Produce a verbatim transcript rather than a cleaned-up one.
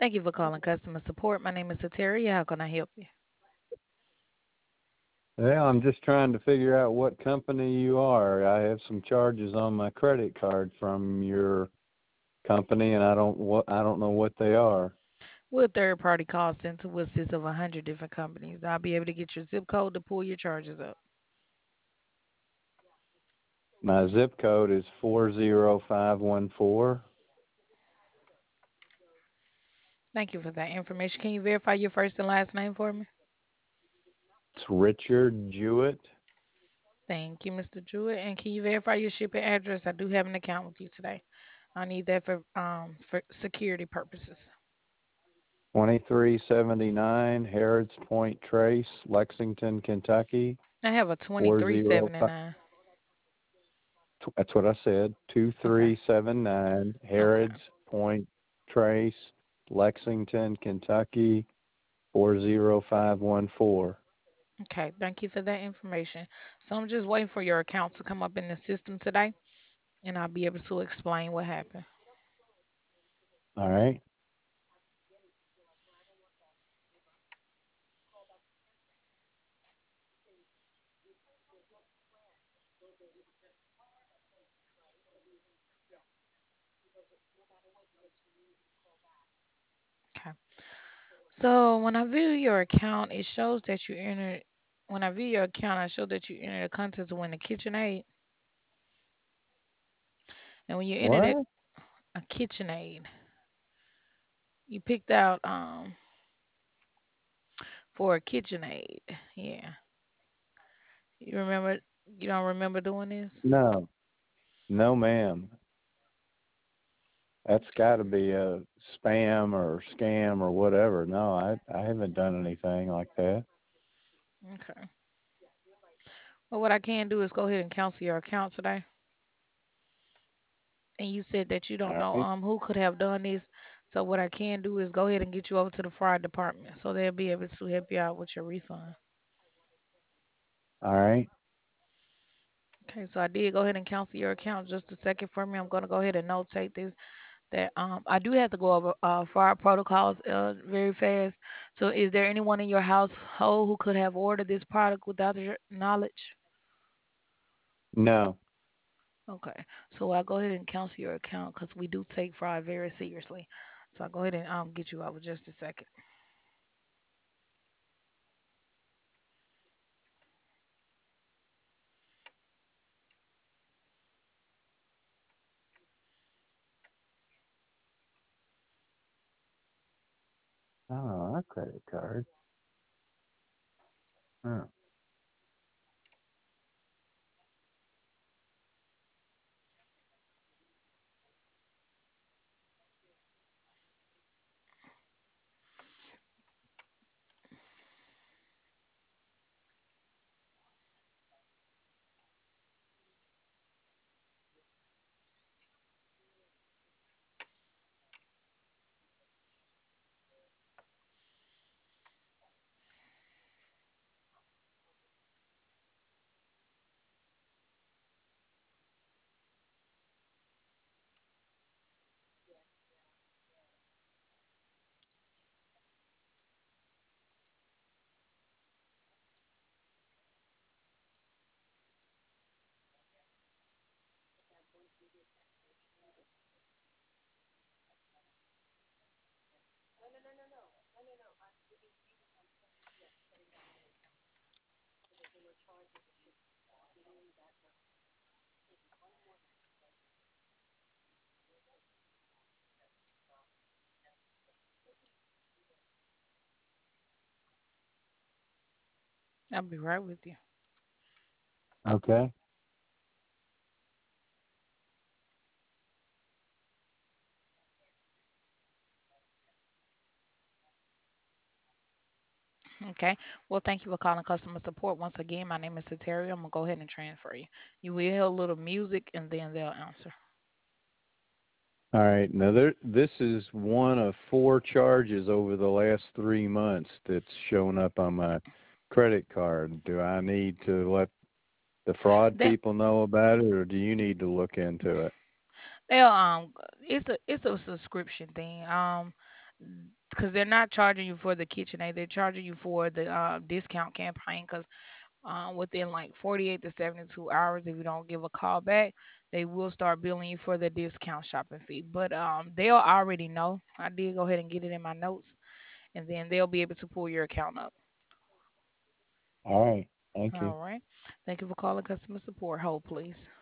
Thank you for calling customer support. My name is Sateria. How can I help you? Yeah, I'm just trying to figure out what company you are. I have some charges on my credit card from your company, and I don't what I don't know what they are. We're a third party call center with assist of one hundred different companies. I'll be able to get your zip code to pull your charges up. My zip code is four zero five one four. Thank you for that information. Can you verify your first and last name for me? It's Richard Jewett. Thank you, mister Jewett. And can you verify your shipping address? I do have an account with you today. I need that for um for security purposes. twenty-three seventy-nine Harrods Point Trace, Lexington, Kentucky. I have a four twenty-three zero five. seventy-nine. That's what I said. Okay. two three seven nine Okay. Harrods Point Trace, Lexington, Kentucky four zero five one four. Okay. Thank you for that information. So I'm just waiting for your account to come up in the system today, and I'll be able to explain what happened. All right. Okay. So when I view your account, it shows that you entered. When I view your account, I show that you entered a contest to win a KitchenAid, and when you entered it, What? a KitchenAid, you picked out um for a KitchenAid. Yeah, you remember? You don't remember doing this? No. No, ma'am. That's got to be a spam or scam or whatever. No, I I haven't done anything like that. Okay. Well, what I can do is go ahead and cancel your account today. And you said that you don't All know right. um who could have done this. So what I can do is go ahead and get you over to the fraud department, so they'll be able to help you out with your refund. All right. Okay, so I did go ahead and cancel your account. Just a second for me. I'm going to go ahead and notate this. That um I do have to go over uh fraud protocols uh very fast. So is there anyone in your household who could have ordered this product without your knowledge? No. Okay, so I'll go ahead and cancel your account because we do take fraud very seriously. So I'll go ahead and um get you over just a second. Oh, a credit card. Huh. I'll be right with you. Okay. Okay. Well, thank you for calling customer support. Once again, my name is Sateria. I'm gonna go ahead and transfer you. You will hear a little music and then they'll answer. All right. Now there this is one of four charges over the last three months that's shown up on my credit card. Do I need to let the fraud That people know about it, or do you need to look into it? they'll um it's a it's a subscription thing. Um because they're not charging you for the KitchenAid. They're charging you for the uh, discount campaign. Because uh, within like forty-eight to seventy-two hours, if you don't give a call back, they will start billing you for the discount shopping fee. But um, they'll already know. I did go ahead and get it in my notes, and then they'll be able to pull your account up. All right. Thank you. All right. Thank you for calling customer support. Hold, please.